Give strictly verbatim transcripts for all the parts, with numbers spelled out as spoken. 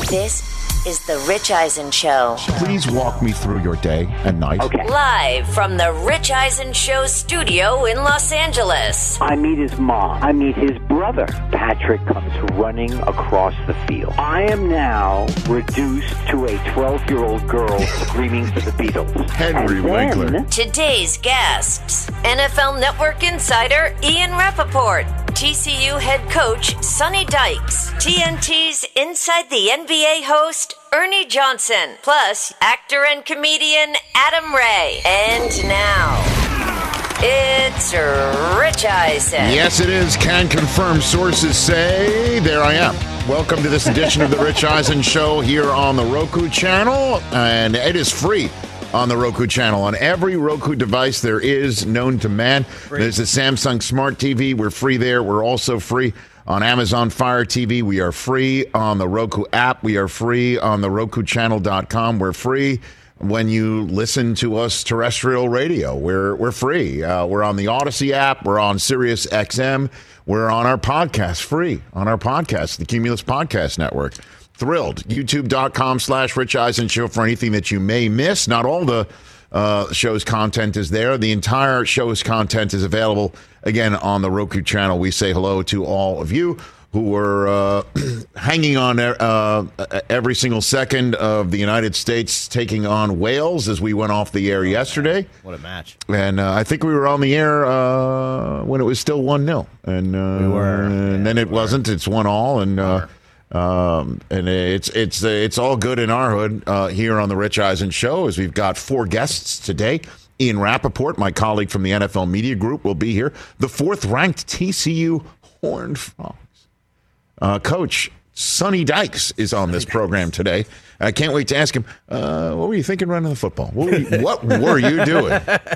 This is The Rich Eisen Show. Please walk me through your day and night. Okay. Live from The Rich Eisen Show studio in Los Angeles. I meet his mom. I meet his brother. Patrick comes running across the field. I am now reduced to a twelve-year-old girl screaming for the Beatles. Henry And then- Winkler. Today's guests, N F L Network insider Ian Rappaport, T C U head coach Sonny Dykes, T N T's Inside the N B A host Ernie Johnson, plus actor and comedian Adam Ray. And now, it's Rich Eisen. Yes, it is. Can confirm. Sources say. There I am. Welcome to this edition of the Rich Eisen Show here on the Roku channel. And it is free on the Roku channel. On every Roku device there is known to man. Free. There's the Samsung Smart T V. We're free there. We're also free on Amazon Fire T V. We are free on the Roku app. We are free on the Roku Channel dot com. We're free when you listen to us terrestrial radio. We're we're free. Uh, we're on the Odyssey app. We're on Sirius X M. We're on our podcast, free on our podcast, the Cumulus Podcast Network. Thrilled. YouTube.com slash Rich Eisen Show for anything that you may miss. Not all the uh, show's content is there. The entire show's content is available, again, on the Roku channel. We say hello to all of you who are uh, hanging on uh, every single second of the United States taking on Wales as we went off the air yesterday. What a match. And uh, I think we were on the air uh, when it was still one nil. And, uh, We were. and Yeah, then it we were. wasn't. It's one all. And uh, um, and it's it's uh, it's all good in our hood uh, here on the Rich Eisen Show, as we've got four guests today. Ian Rappaport, my colleague from the N F L Media Group, will be here. The fourth-ranked T C U Horned Frogs uh, coach Sonny Dykes is on this program today. I can't wait to ask him, uh, what were you thinking running the football? What were you, what were you doing?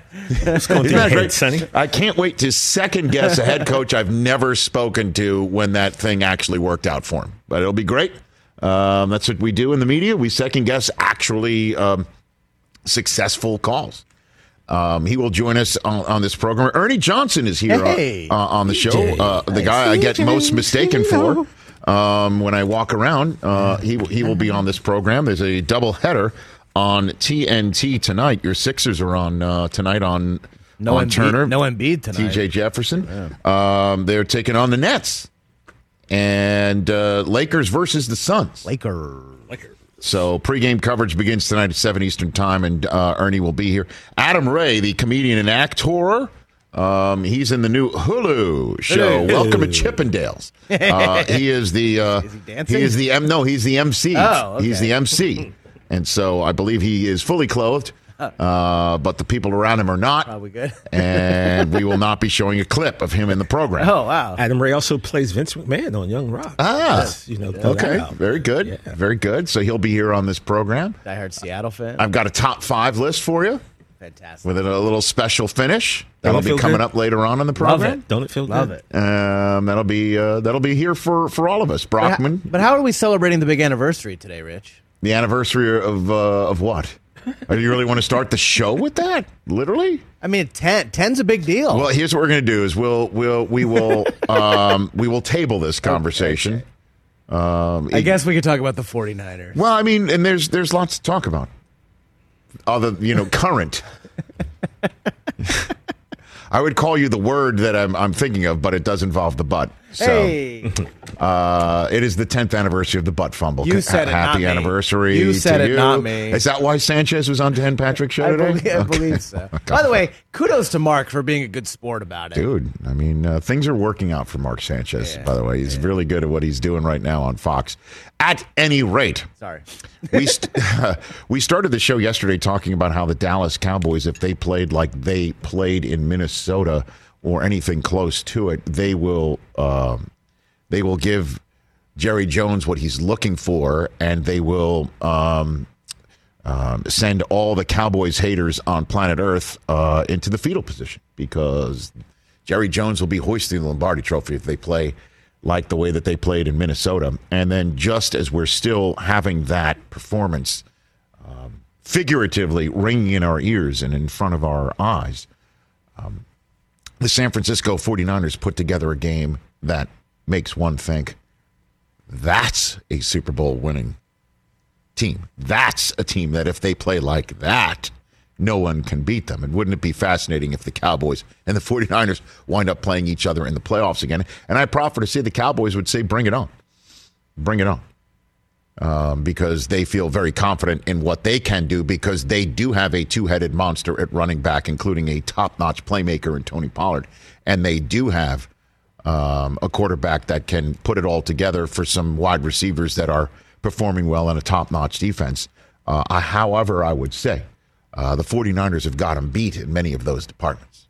Isn't that great, Sonny? I can't wait to second guess a head coach I've never spoken to when that thing actually worked out for him. But it'll be great. Um, that's what we do in the media. We second guess actually um, successful calls. Um, he will join us on, on this program. Ernie Johnson is here Hey, uh, uh, on the show. D J. Uh, the guy I get most mistaken for um, when I walk around. Uh, he he will be on this program. There's a double header on T N T tonight. Your Sixers are on uh, tonight on No on Embiid- Turner. no Embiid tonight. T J Jefferson. Um, they're taking on the Nets and uh, Lakers versus the Suns. Laker. So pregame coverage begins tonight at seven Eastern time, and uh, Ernie will be here. Adam Ray, the comedian and actor, um, he's in the new Hulu show. Hulu. Welcome to Chippendales. Uh, he is the uh, Is he dancing? he is the M. No, he's the M C. Oh, okay. He's the M C, and so I believe he is fully clothed. Uh, but the people around him are not. Probably good. And we will not be showing a clip of him in the program. Oh, wow. Adam Ray also plays Vince McMahon on Young Rock. Ah, Just, you know, throw that okay, out. very good, Yeah. very good. So he'll be here on this program. I heard Seattle fan. I've got a top five list for you Fantastic. with a little special finish that'll Don't it be feel coming good? up later on in the Love program. it. Don't it feel Love good? it. Um, that'll be uh, that'll be here for, for all of us. But how, Brockman, but how are we celebrating the big anniversary today, Rich? the anniversary of uh, of what? Oh, you really want to start the show with that? Literally? I mean, ten, ten's a big deal. Well, here's what we're going to do: is we'll we'll we will um, we will table this conversation. Um, I guess we could talk about the 49ers. Well, I mean, and there's there's lots to talk about. Other, you know, current. I would call you the word that I'm I'm thinking of, but it does involve the butt. So Hey, uh, it is the tenth anniversary of the butt fumble. You said it, Happy not me. anniversary. You said to it, you. not me. Is that why Sanchez was on Ten Patrick show I today? believe, I Okay. believe so. By the way, kudos to Mark for being a good sport about it. Dude, I mean, uh, things are working out for Mark Sanchez, Yeah, by the way. He's yeah. really good at what he's doing right now on Fox. At any rate, Sorry. we st- we started the show yesterday talking about how the Dallas Cowboys, if they played like they played in Minnesota or anything close to it, they will um, they will give Jerry Jones what he's looking for, and they will um, um, send all the Cowboys haters on planet Earth uh, into the fetal position, because Jerry Jones will be hoisting the Lombardi Trophy if they play like the way that they played in Minnesota. And then just as we're still having that performance um, figuratively ringing in our ears and in front of our eyes, um, the San Francisco forty-niners put together a game that makes one think, that's a Super Bowl winning team. That's a team that if they play like that, no one can beat them. And wouldn't it be fascinating if the Cowboys and the 49ers wind up playing each other in the playoffs again? And I proffer to say the Cowboys would say, bring it on. Bring it on. Um, because they feel very confident in what they can do because they do have a two-headed monster at running back, including a top-notch playmaker in Tony Pollard. And they do have um, a quarterback that can put it all together for some wide receivers that are performing well in a top-notch defense. Uh, I, however, I would say uh, the 49ers have got them beat in many of those departments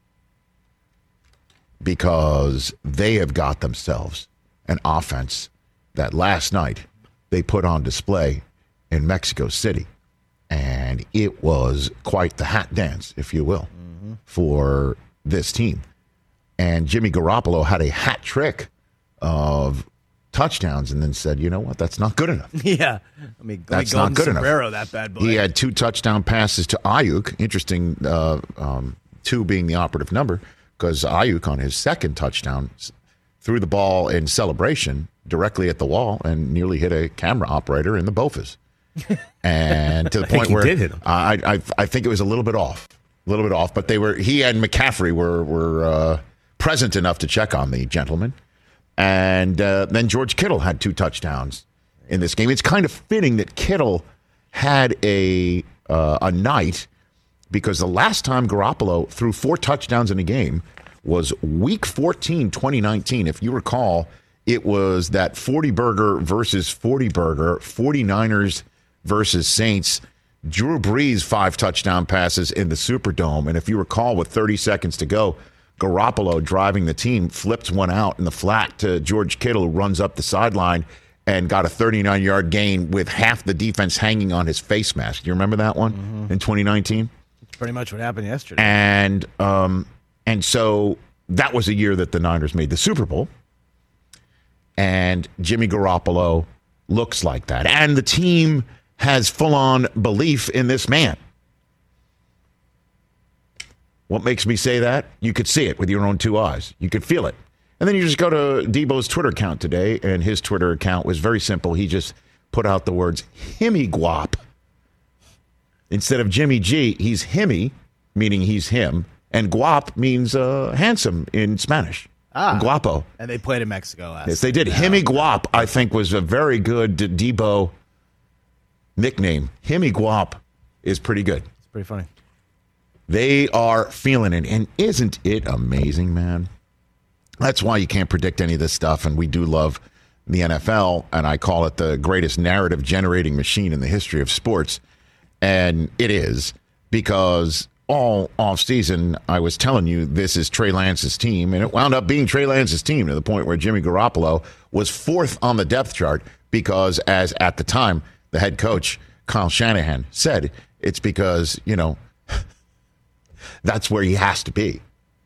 because they have got themselves an offense that last night they put on display in Mexico City. And it was quite the hat dance, if you will, mm-hmm. for this team. And Jimmy Garoppolo had a hat trick of touchdowns and then said, you know what, that's not good enough. Yeah. I mean, that's not good sombrero, enough. That bad boy. He had two touchdown passes to Ayuk. Interesting, uh, um, two being the operative number, because Ayuk on his second touchdown threw the ball in celebration directly at the wall and nearly hit a camera operator in the Bofas. And to the point where did hit him. I, I I think it was a little bit off, a little bit off. But they were he and McCaffrey were were uh, present enough to check on the gentleman. And uh, then George Kittle had two touchdowns in this game. It's kind of fitting that Kittle had a uh, a night because the last time Garoppolo threw four touchdowns in a game was Week fourteen, twenty nineteen. If you recall, it was that forty burger versus forty burger, 49ers versus Saints. Drew Brees, five touchdown passes in the Superdome. And if you recall, with thirty seconds to go, Garoppolo driving the team flipped one out in the flat to George Kittle, who runs up the sideline and got a thirty-nine-yard gain with half the defense hanging on his face mask. Do you remember that one mm-hmm. in twenty nineteen? That's pretty much what happened yesterday. And um, and so that was a year that the Niners made the Super Bowl. And Jimmy Garoppolo looks like that. And the team has full-on belief in this man. What makes me say that? You could see it with your own two eyes. You could feel it. And then you just go to Debo's Twitter account today, and his Twitter account was very simple. He just put out the words, Himmy Guap. Instead of Jimmy G, he's Himmy, meaning he's him, and Guap means uh, handsome in Spanish. Ah, Guapo. And they played in Mexico last Yes, they did. now. Himmy Guap, I think, was a very good Debo nickname. Himmy Guap is pretty good. It's pretty funny. They are feeling it. And isn't it amazing, man? That's why you can't predict any of this stuff. And we do love the N F L. And I call it the greatest narrative generating machine in the history of sports. And it is, because all offseason, I was telling you this is Trey Lance's team, and it wound up being Trey Lance's team to the point where Jimmy Garoppolo was fourth on the depth chart because, as at the time, the head coach, Kyle Shanahan, said it's because, you know, that's where he has to be.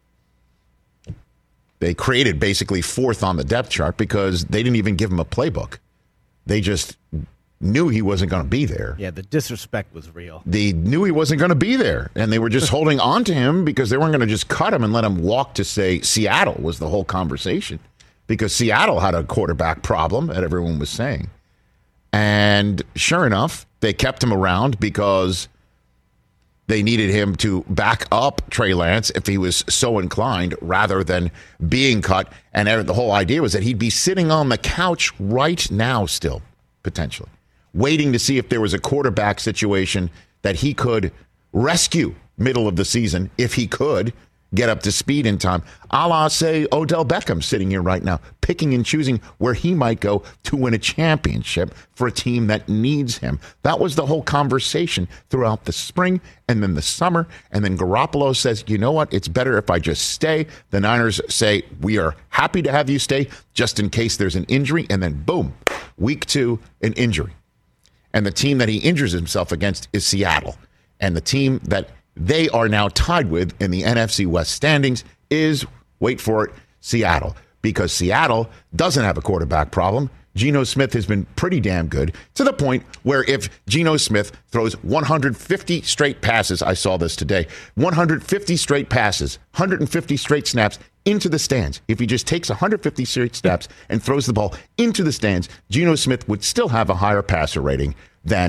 They created basically fourth on the depth chart because they didn't even give him a playbook. They just knew he wasn't going to be there. Yeah, the disrespect was real. They knew he wasn't going to be there, and they were just holding on to him because they weren't going to just cut him and let him walk to, say, Seattle was the whole conversation, because Seattle had a quarterback problem that everyone was saying. And sure enough, they kept him around because they needed him to back up Trey Lance if he was so inclined, rather than being cut. And the whole idea was that he'd be sitting on the couch right now still, potentially, waiting to see if there was a quarterback situation that he could rescue middle of the season if he could get up to speed in time. A la, say, Odell Beckham sitting here right now, picking and choosing where he might go to win a championship for a team that needs him. That was the whole conversation throughout the spring and then the summer. And then Garoppolo says, you know what? It's better if I just stay. The Niners say, we are happy to have you stay just in case there's an injury. And then boom, week two, an injury. And the team that he injures himself against is Seattle. And the team that they are now tied with in the N F C West standings is, wait for it, Seattle. Because Seattle doesn't have a quarterback problem. Geno Smith has been pretty damn good, to the point where if Geno Smith throws one hundred fifty straight passes, I saw this today, one hundred fifty straight passes, one hundred fifty straight snaps into the stands. If he just takes one hundred fifty straight snaps and throws the ball into the stands, Geno Smith would still have a higher passer rating than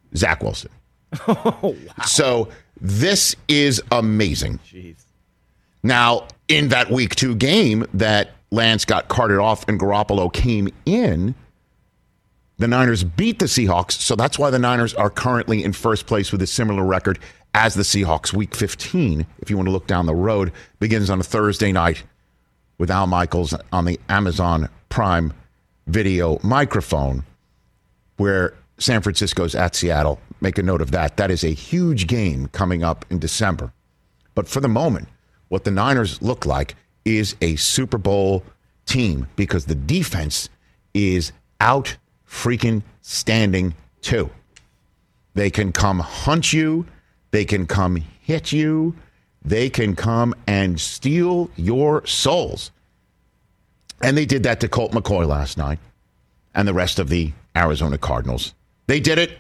Zach Wilson. Oh, wow. So this is amazing. Jeez. Now, in that week two game that Lance got carted off and Garoppolo came in, the Niners beat the Seahawks, so that's why the Niners are currently in first place with a similar record as the Seahawks. Week fifteen, if you want to look down the road, begins on a Thursday night with Al Michaels on the Amazon Prime Video microphone, where San Francisco's at Seattle. Make a note of that. That is a huge game coming up in December. But for the moment, what the Niners look like is a Super Bowl team because the defense is out freaking standing too. They can come hunt you. They can come hit you. They can come and steal your souls. And they did that to Colt McCoy last night and the rest of the Arizona Cardinals. They did it.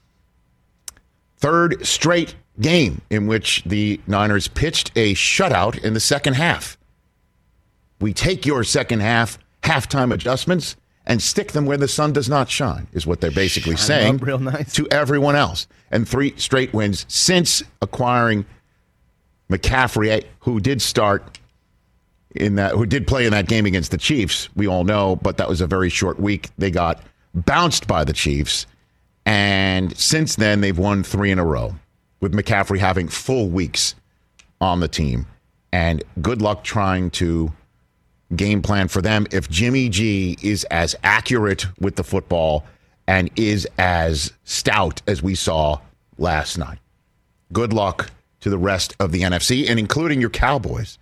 Third straight game in which the Niners pitched a shutout in the second half. We take your second half halftime adjustments and stick them where the sun does not shine, is what they're basically shine saying real nice. to everyone else. And three straight wins since acquiring McCaffrey, who did start in that, who did play in that game against the Chiefs. We all know, but that was a very short week. They got bounced by the Chiefs. And since then, they've won three in a row, with McCaffrey having full weeks on the team. And good luck trying to game plan for them if Jimmy G is as accurate with the football and is as stout as we saw last night. Good luck to the rest of the N F C, and including your Cowboys.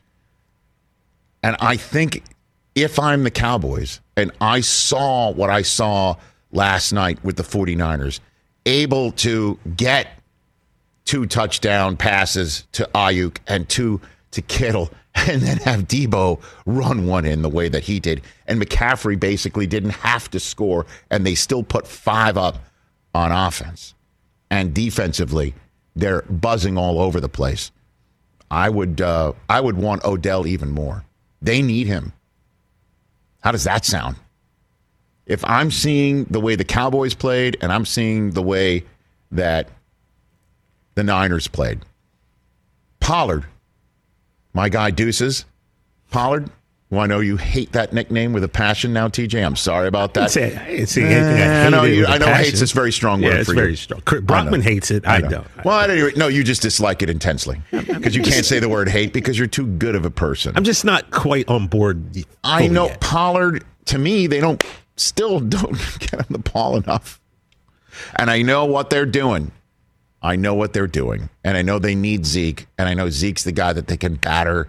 And I think if I'm the Cowboys, and I saw what I saw last night with the 49ers, able to get two touchdown passes to Ayuk and two to Kittle, and then have Debo run one in the way that he did. And McCaffrey basically didn't have to score, and they still put five up on offense. And defensively, they're buzzing all over the place. I would, uh, I would want Odell even more. They need him. How does that sound? If I'm seeing the way the Cowboys played and I'm seeing the way that the Niners played, Pollard, my guy Deuces, Pollard, well, I know you hate that nickname with a passion now, T J. I'm sorry about that. I didn't say anything. I, I know, you, I know hates is very strong word yeah, it's for very you. strong. Brockman hates it. I, I don't. Well, at any rate, no, you just dislike it intensely because you can't say the word hate because you're too good of a person. I'm just not quite on board. I know yet. Pollard, to me, they don't still don't get him the ball enough. And I know what they're doing. I know what they're doing. And I know they need Zeke. And I know Zeke's the guy that they can batter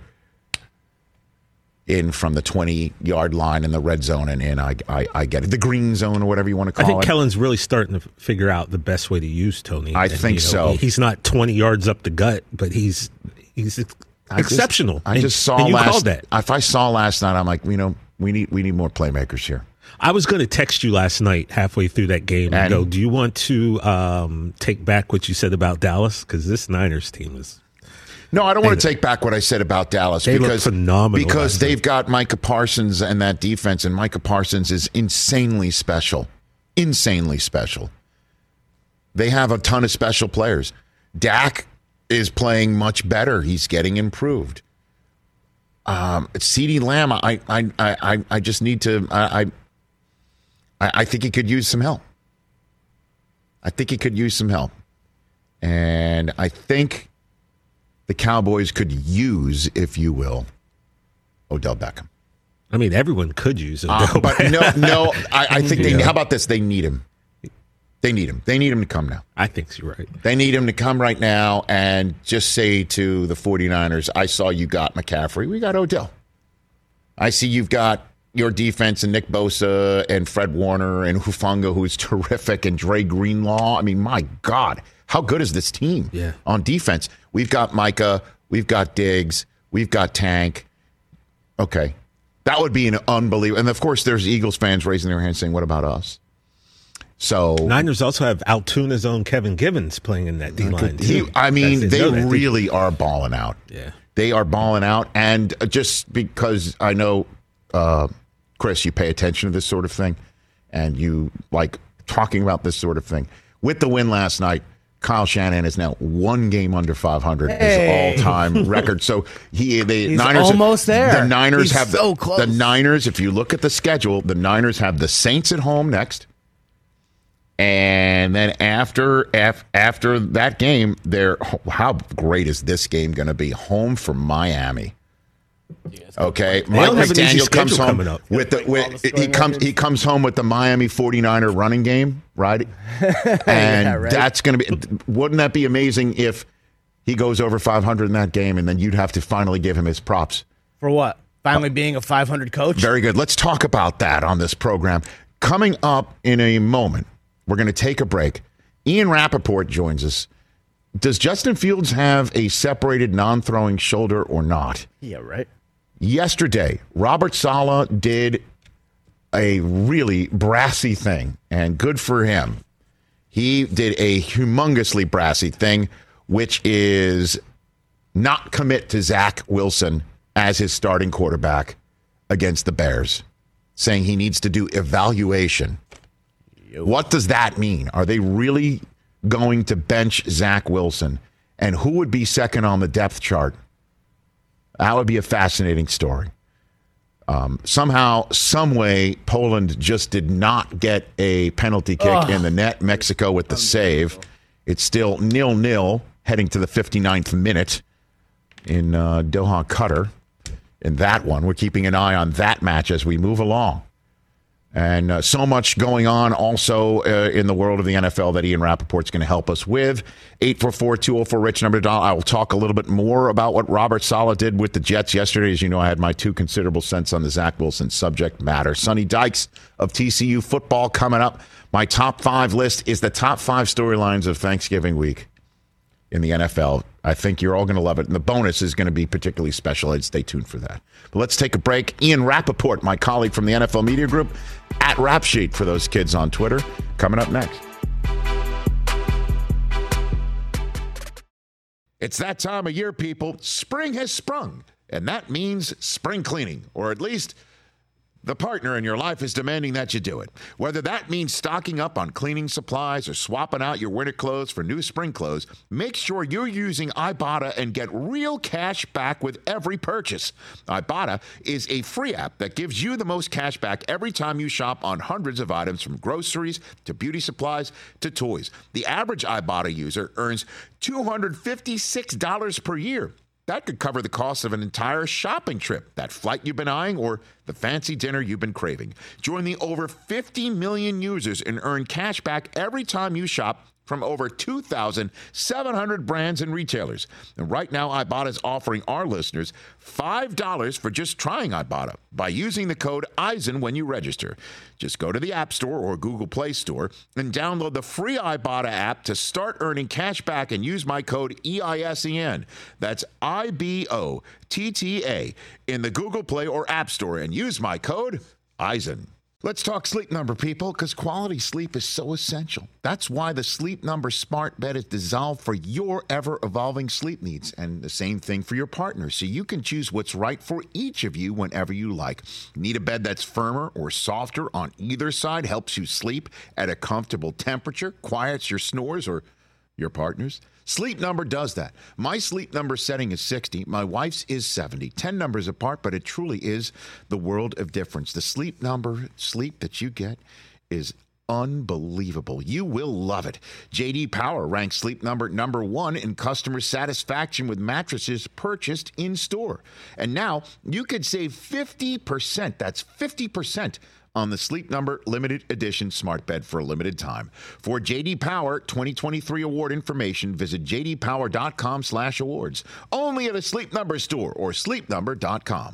in from the twenty-yard line in the red zone and in. I, I, I get it. The green zone or whatever you want to call it. I think it. Kellen's really starting to figure out the best way to use Tony. I and, think you know, so. He's not twenty yards up the gut, but he's he's I exceptional. Just, I and, just saw and you last called that. If I saw last night, I'm like, you know, we need we need more playmakers here. I was going to text you last night halfway through that game and, and go, do you want to um, take back what you said about Dallas? Because this Niners team is... No, I don't want to take back what I said about Dallas. They because, look phenomenal. Because they've got Micah Parsons and that defense, and Micah Parsons is insanely special. Insanely special. They have a ton of special players. Dak is playing much better. He's getting improved. Um, CeeDee Lamb, I, I, I, I just need to... I, I I think he could use some help. I think he could use some help. And I think the Cowboys could use, if you will, Odell Beckham. I mean, everyone could use Odell uh, But Beckham. no, no. I, I think they, yeah. how about this? They need him. They need him. They need him to come now. I think you're right. They need him to come right now and just say to the 49ers, I saw you got McCaffrey. We got Odell. I see you've got your defense and Nick Bosa and Fred Warner and Hufanga, who's terrific, and Dre Greenlaw. I mean, my God, how good is this team yeah. on defense? We've got Micah. We've got Diggs. We've got Tank. Okay. That would be an unbelievable. And, of course, there's Eagles fans raising their hands saying, what about us? So Niners also have Altuna's own Kevin Givens playing in that D-line, too. He, I mean, That's, they they really are balling out. Yeah. They are balling out. And just because I know – Uh, Chris, you pay attention to this sort of thing, and you like talking about this sort of thing. with the win last night, Kyle Shanahan is now one game under five hundred, hey. His all-time record. So he, the He's Niners, almost there. The Niners He's have so the, close. the Niners. If you look at the schedule, the Niners have the Saints at home next, and then after af, after that game, they're how great is this game going to be? Home for Miami. Yes, okay, They Mike don't have an easy McDaniel comes schedule home coming up. with the with, he comes he comes home with the Miami forty-niner running game, right? And Yeah, right. that's going to be. Wouldn't that be amazing if he goes over five hundred in that game, and then you'd have to finally give him his props For what? Finally being a five hundred coach? Very good. Let's talk about that on this program. Coming up in a moment, we're going to take a break. Ian Rappaport joins us. Does Justin Fields have a separated non-throwing shoulder or not? Yeah, right. Yesterday, Robert Saleh did a really brassy thing, and good for him. He did a humongously brassy thing, which is not commit to Zach Wilson as his starting quarterback against the Bears, saying he needs to do evaluation. Yo. What does that mean? Are they really going to bench Zach Wilson? And who would be second on the depth chart? That would be a fascinating story. Um, somehow, some way, Poland just did not get a penalty kick oh. in the net. Mexico with the save. It's still nil-nil heading to the fifty-ninth minute in uh, Doha, Qatar. In that one, we're keeping an eye on that match as we move along. And uh, so much going on also uh, in the world of the N F L that Ian Rappaport's going to help us with. eight four four, two oh four, RICH, number to dial. I will talk a little bit more about what Robert Saleh did with the Jets yesterday. As you know, I had my two considerable cents on the Zach Wilson subject matter. Sonny Dykes of T C U football coming up. My top five list is the top five storylines of Thanksgiving week in the N F L. I think you're all going to love it. And the bonus is going to be particularly special. I'd stay tuned for that. But let's take a break. Ian Rappaport, my colleague from the N F L Media Group, at Rap Sheet for those kids on Twitter, coming up next. It's that time of year, people. Spring has sprung, and that means spring cleaning, or at least the partner in your life is demanding that you do it. Whether that means stocking up on cleaning supplies or swapping out your winter clothes for new spring clothes, make sure you're using Ibotta and get real cash back with every purchase. Ibotta is a free app that gives you the most cash back every time you shop on hundreds of items, from groceries to beauty supplies to toys. The average Ibotta user earns two hundred fifty-six dollars per year. That could cover the cost of an entire shopping trip, that flight you've been eyeing, or the fancy dinner you've been craving. Join the over fifty million users and earn cash back every time you shop from over two thousand seven hundred brands and retailers. And right now, Ibotta is offering our listeners five dollars for just trying Ibotta by using the code Eisen when you register. Just go to the App Store or Google Play Store and download the free Ibotta app to start earning cash back and use my code E I S E N. That's I B O T T A in the Google Play or App Store, and use my code Eisen. Let's talk Sleep Number, people, because quality sleep is so essential. That's why the Sleep Number smart bed is designed for your ever-evolving sleep needs, and the same thing for your partner, so you can choose what's right for each of you whenever you like. Need a bed that's firmer or softer on either side, helps you sleep at a comfortable temperature, quiets your snores or your partner's? Sleep Number does that. My Sleep Number setting is sixty. My wife's is seventy. ten numbers apart, but it truly is the world of difference. The Sleep Number sleep that you get is unbelievable. You will love it. J D Power ranks Sleep Number number one in customer satisfaction with mattresses purchased in store. And now you could save fifty percent. That's fifty percent on the Sleep Number limited edition smart bed for a limited time. For J D Power twenty twenty-three award information, visit j d power dot com slash awards. Only at a Sleep Number store or sleep number dot com.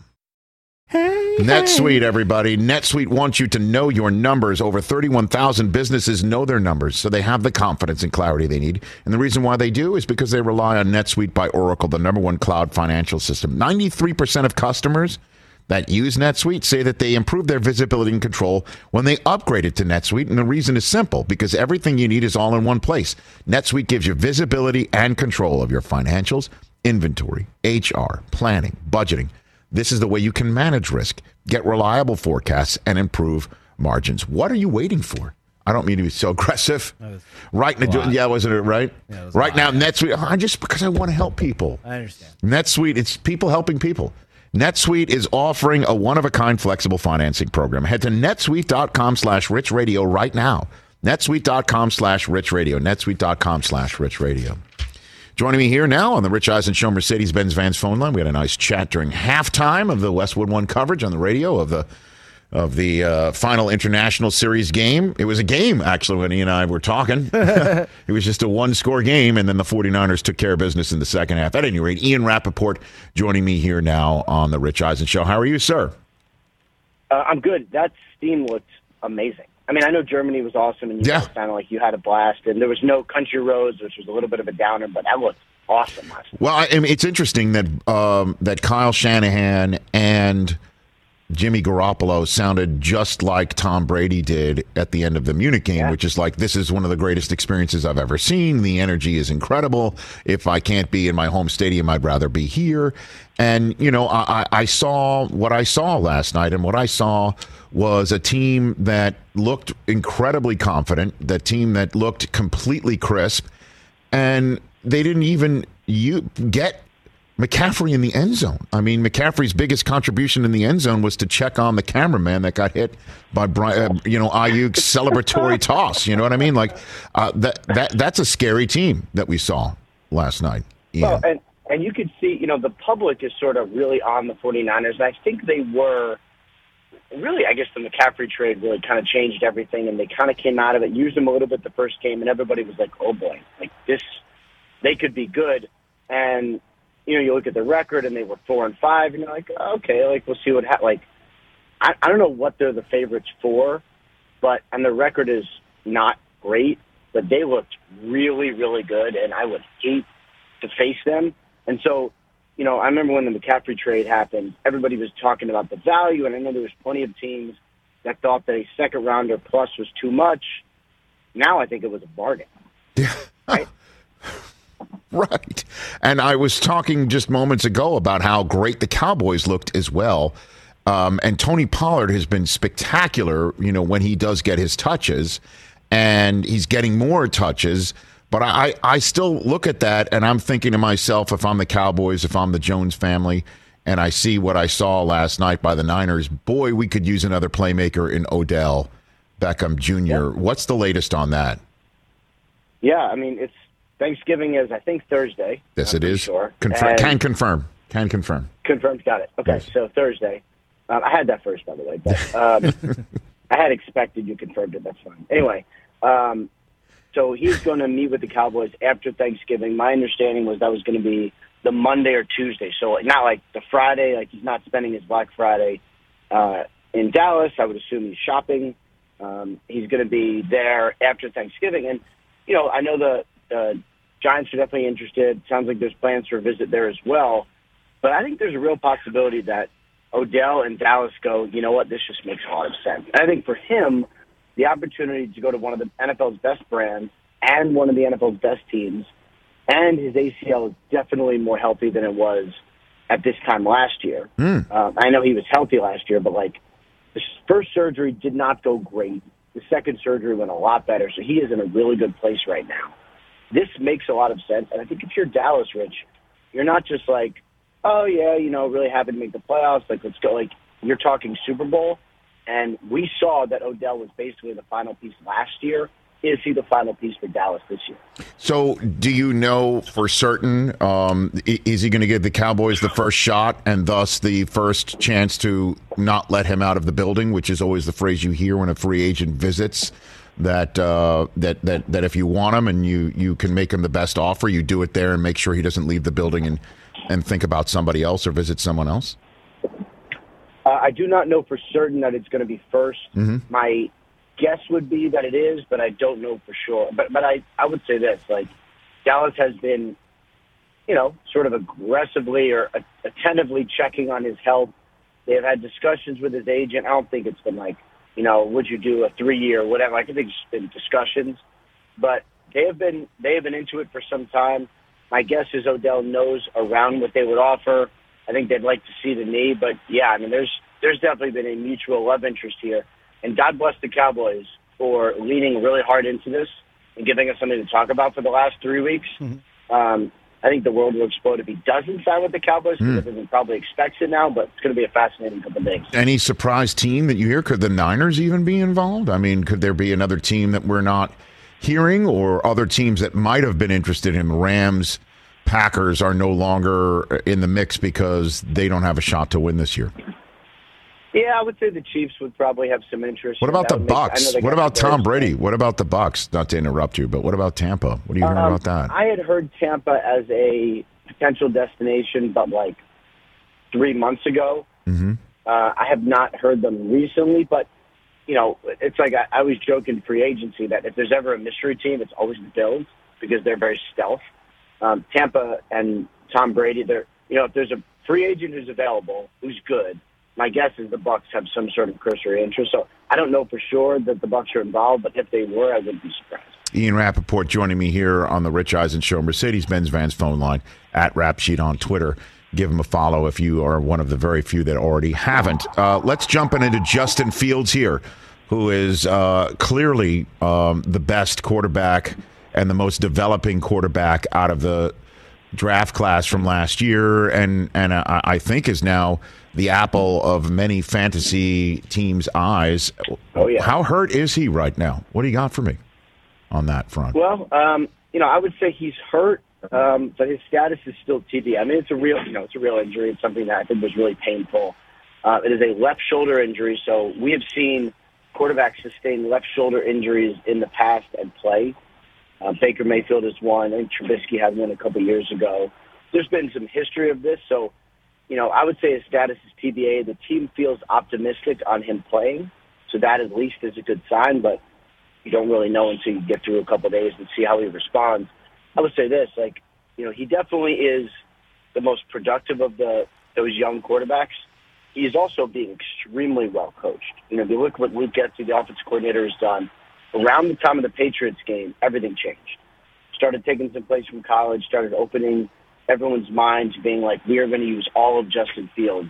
Hey, NetSuite, everybody. NetSuite wants you to know your numbers. Over thirty-one thousand businesses know their numbers, so they have the confidence and clarity they need. And the reason why they do is because they rely on NetSuite by Oracle, the number one cloud financial system. ninety-three percent of customers that use NetSuite say that they improve their visibility and control when they upgraded to NetSuite. And the reason is simple, because everything you need is all in one place. NetSuite gives you visibility and control of your financials, inventory, H R, planning, budgeting. This is the way you can manage risk, get reliable forecasts, and improve margins. What are you waiting for? I don't mean to be so aggressive. Right now, yeah, wasn't it right? Yeah, it was right now, NetSuite. I just because I want to help people. I understand. NetSuite, it's people helping people. NetSuite is offering a one-of-a-kind flexible financing program. Head to netsuite.com slash rich radio right now. netsuite.com slash rich radio. netsuite.com slash rich radio. Joining me here now on the Rich Eisen Show Mercedes-Benz Vans phone line. We had a nice chat during halftime of the Westwood One coverage on the radio of the of the uh, final International Series game. It was a game, actually, when he and I were talking. It was just a one-score game, and then the 49ers took care of business in the second half. At any rate, Ian Rappaport joining me here now on the Rich Eisen Show. How are you, sir? Uh, I'm good. That steam looked amazing. I mean, I know Germany was awesome, and you yeah. sounded like you had a blast, and there was no country roads, which was a little bit of a downer, but that looked awesome last night. Well, I, I mean, it's interesting that um, that Kyle Shanahan and Jimmy Garoppolo sounded just like Tom Brady did at the end of the Munich game, yeah. which is like, this is one of the greatest experiences I've ever seen. The energy is incredible. If I can't be in my home stadium, I'd rather be here. And, you know, I, I saw what I saw last night, and what I saw was a team that looked incredibly confident, that team that looked completely crisp, and they didn't even you get McCaffrey in the end zone. I mean, McCaffrey's biggest contribution in the end zone was to check on the cameraman that got hit by, uh, you know, Ayuk's celebratory toss. You know what I mean? Like, uh, that that that's a scary team that we saw last night. Ian. Well, and, and you could see, you know, the public is sort of really on the 49ers, and I think they were really, I guess the McCaffrey trade really kind of changed everything, and they kind of came out of it, used them a little bit the first game, and everybody was like, oh, boy, like this, they could be good. And you know, you look at the record, and they were four and five, and you're like, okay, like we'll see what ha-. like. I, I don't know what they're the favorites for, but and the record is not great, but they looked really, really good, and I would hate to face them. And so, you know, I remember when the McCaffrey trade happened, everybody was talking about the value, and I know there was plenty of teams that thought that a second rounder plus was too much. Now I think it was a bargain. Yeah. Right? Right. And I was talking just moments ago about how great the Cowboys looked as well. Um, and Tony Pollard has been spectacular, you know, when he does get his touches, and he's getting more touches. But I, I still look at that, and I'm thinking to myself, if I'm the Cowboys, if I'm the Jones family, and I see what I saw last night by the Niners, boy, we could use another playmaker in Odell Beckham Junior Yeah. What's the latest on that? Yeah, I mean, it's Thanksgiving is, I think, Thursday. Yes, it is. Sure. Confirm, can confirm. Can confirm. Confirmed. Got it. Okay, yes. So Thursday. Um, I had that first, by the way. But um, I had expected you confirmed it. That's fine. Anyway, um, so he's going to meet with the Cowboys after Thanksgiving. My understanding was that was going to be the Monday or Tuesday. So like, not like the Friday. Like he's not spending his Black Friday uh, in Dallas. I would assume he's shopping. Um, he's going to be there after Thanksgiving. And, you know, I know the Uh, Giants are definitely interested. Sounds like there's plans for a visit there as well. But I think there's a real possibility that Odell and Dallas go, you know what, this just makes a lot of sense. And I think for him, the opportunity to go to one of the N F L's best brands and one of the N F L's best teams, and his A C L is definitely more healthy than it was at this time last year. Mm. Um, I know he was healthy last year, but, like, the first surgery did not go great. The second surgery went a lot better, so he is in a really good place right now. This makes a lot of sense, and I think if you're Dallas, Rich, you're not just like, oh, yeah, you know, really happy to make the playoffs, like, let's go. Like, you're talking Super Bowl, and we saw that Odell was basically the final piece last year. Is he the final piece for Dallas this year? So do you know for certain, um, is he going to give the Cowboys the first shot and thus the first chance to not let him out of the building, which is always the phrase you hear when a free agent visits? That uh, that that that if you want him and you, you can make him the best offer, you do it there and make sure he doesn't leave the building and, and think about somebody else or visit someone else? Uh, I do not know for certain that it's going to be first. Mm-hmm. My guess would be that it is, but I don't know for sure. But but I, I would say this, like, Dallas has been, you know, sort of aggressively or attentively checking on his health. They have had discussions with his agent. I don't think it's been like, you know, would you do a three-year, whatever. I think it's been discussions. But they have been they have been into it for some time. My guess is Odell knows around what they would offer. I think they'd like to see the knee. But, yeah, I mean, there's there's definitely been a mutual love interest here. And God bless the Cowboys for leaning really hard into this and giving us something to talk about for the last three weeks. Mm-hmm. Um, I think the world will explode if he doesn't sign with the Cowboys, because mm. everyone probably expects it now, but it's going to be a fascinating couple of days. Any surprise team that you hear? Could the Niners even be involved? I mean, could there be another team that we're not hearing, or other teams that might have been interested in Rams, Packers are no longer in the mix because they don't have a shot to win this year? Yeah, I would say the Chiefs would probably have some interest. What about the Bucks? What about Tom Brady? What about the Bucks? Not to interrupt you, but what about Tampa? What do you hear um, about that? I had heard Tampa as a potential destination, but like three months ago. Mm-hmm. Uh, I have not heard them recently, but you know, it's like I, I was joking free agency that if there's ever a mystery team, it's always the Bills, because they're very stealth. Um, Tampa and Tom Brady, they're, you know, if there's a free agent who's available, who's good, my guess is the Bucs have some sort of cursory interest. So I don't know for sure that the Bucs are involved, but if they were, I wouldn't be surprised. Ian Rappaport joining me here on the Rich Eisen Show, Mercedes-Benz Vans phone line, at Rap Sheet on Twitter. Give him a follow if you are one of the very few that already haven't. Uh, let's jump into Justin Fields here, who is uh, clearly um, the best quarterback and the most developing quarterback out of the draft class from last year, and, and I, I think is now the apple of many fantasy teams' eyes. Oh, yeah. How hurt is he right now? What do you got for me on that front? Well, um, you know, I would say he's hurt, um, but his status is still T B. I mean, it's a real, you know, it's a real injury. It's something that I think was really painful. Uh, it is a left shoulder injury, so we have seen quarterbacks sustain left shoulder injuries in the past and play. Uh, Baker Mayfield is one. I think Trubisky had one a couple years ago. There's been some history of this, so you know, I would say his status is T B A. The team feels optimistic on him playing, so that at least is a good sign, but you don't really know until you get through a couple of days and see how he responds. I would say this, like, you know, he definitely is the most productive of the those young quarterbacks. He is also being extremely well coached. You know, if you look what Luke Getsy, the offensive coordinator, has done, around the time of the Patriots game, everything changed. Started taking some plays from college, started opening everyone's minds, being like, we are going to use all of Justin Fields.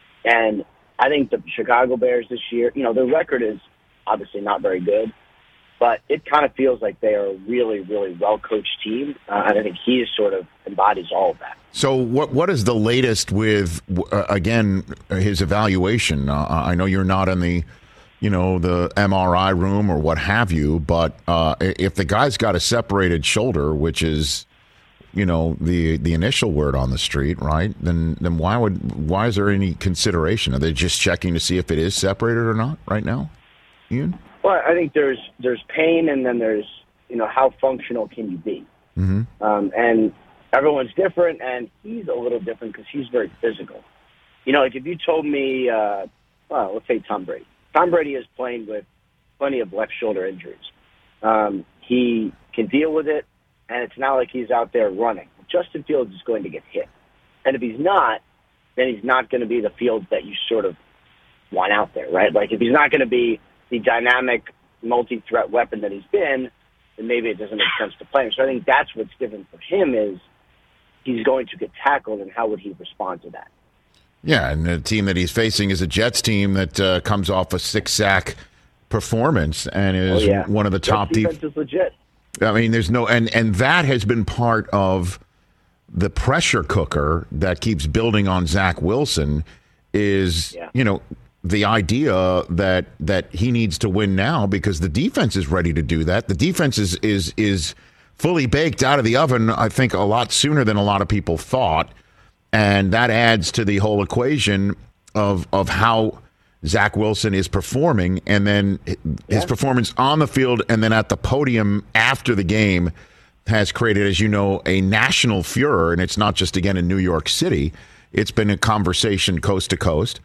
And I think the Chicago Bears this year, you know, their record is obviously not very good, but it kind of feels like they are a really, really well-coached team. Uh, and I think he is sort of embodies all of that. So what what is the latest with, uh, again, his evaluation? Uh, I know you're not in the, you know, the M R I room or what have you, but uh, if the guy's got a separated shoulder, which is, you know, the the initial word on the street, right? Then then why would why is there any consideration? Are they just checking to see if it is separated or not right now, Ian? Well, I think there's there's pain, and then there's, you know, how functional can you be? Mm-hmm. Um, and everyone's different, and he's a little different because he's very physical. You know, like if you told me, uh, well, let's say Tom Brady. Tom Brady is playing with plenty of left shoulder injuries. Um, he can deal with it. And it's not like he's out there running. Justin Fields is going to get hit. And if he's not, then he's not going to be the Fields that you sort of want out there, right? Like if he's not going to be the dynamic multi-threat weapon that he's been, then maybe it doesn't make sense to play him. So I think that's what's different for him is he's going to get tackled, and how would he respond to that? Yeah, and the team that he's facing is a Jets team that uh, comes off a six-sack performance and is oh, yeah. one of the top defense def- is legit. I mean, there's no, and, and that has been part of the pressure cooker that keeps building on Zach Wilson is, yeah. you know, the idea that that he needs to win now because the defense is ready to do that. The defense is is is fully baked out of the oven, I think, a lot sooner than a lot of people thought. And that adds to the whole equation of of how Zach Wilson is performing, and then his yeah. performance on the field and then at the podium after the game has created, as you know, a national furor. And it's not just, again, in New York City. It's been a conversation coast to coast.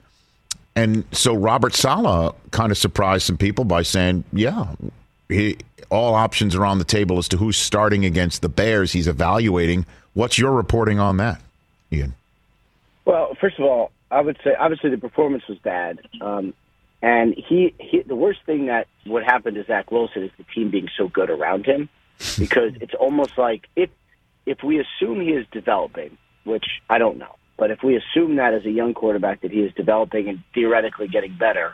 And so Robert Saleh kind of surprised some people by saying, yeah, he, all options are on the table as to who's starting against the Bears. He's evaluating. What's your reporting on that, Ian? Well, first of all, I would say, obviously, the performance was bad. Um, and he, he, the worst thing that would happen to Zach Wilson is the team being so good around him, because it's almost like if if we assume he is developing, which I don't know, but if we assume that as a young quarterback that he is developing and theoretically getting better,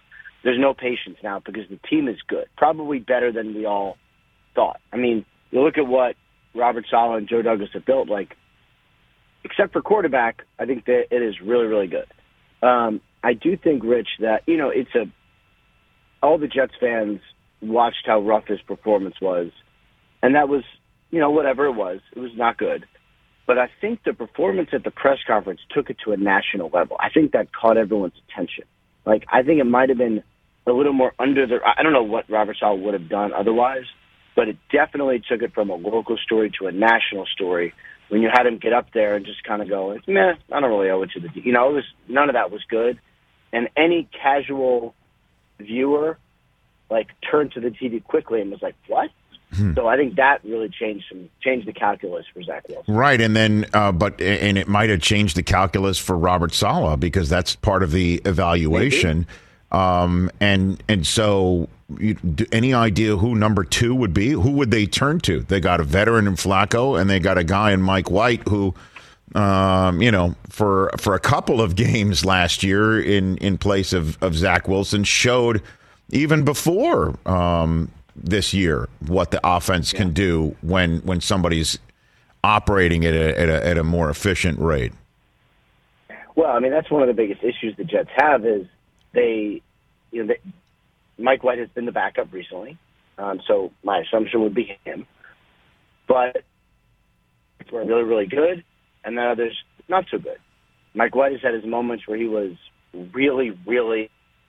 there's no patience now because the team is good, probably better than we all thought. I mean, you look at what Robert Saleh and Joe Douglas have built, like, except for quarterback, I think that it is really, really good. Um, I do think, Rich, that, you know, it's a, all the Jets fans watched how rough his performance was, and that was, you know, whatever it was. It was not good. But I think the performance at the press conference took it to a national level. I think that caught everyone's attention. Like, I think it might have been a little more under the, I don't know what Robert Saleh would have done otherwise, but it definitely took it from a local story to a national story when you had him get up there and just kind of go, meh, I don't really owe it to the, you know, it was, none of that was good. And any casual viewer, like, turned to the T V quickly and was like, what? Hmm. So I think that really changed some, changed the calculus for Zach Wilson. Right, and then, uh, but and it might have changed the calculus for Robert Saleh because that's part of the evaluation. Um, and and so, you, do, any idea who number two would be? Who would they turn to? They got a veteran in Flacco, and they got a guy in Mike White who, um, you know, for for a couple of games last year in in place of of Zach Wilson showed even before. Um, this year what the offense yeah. can do when when somebody's operating at a, at a at a more efficient rate. Well, I mean, that's one of the biggest issues the Jets have is they, you know, they, Mike White has been the backup recently, um, so my assumption would be him. But it's really, really good, and then others not so good. Mike White has had his moments where he was really, really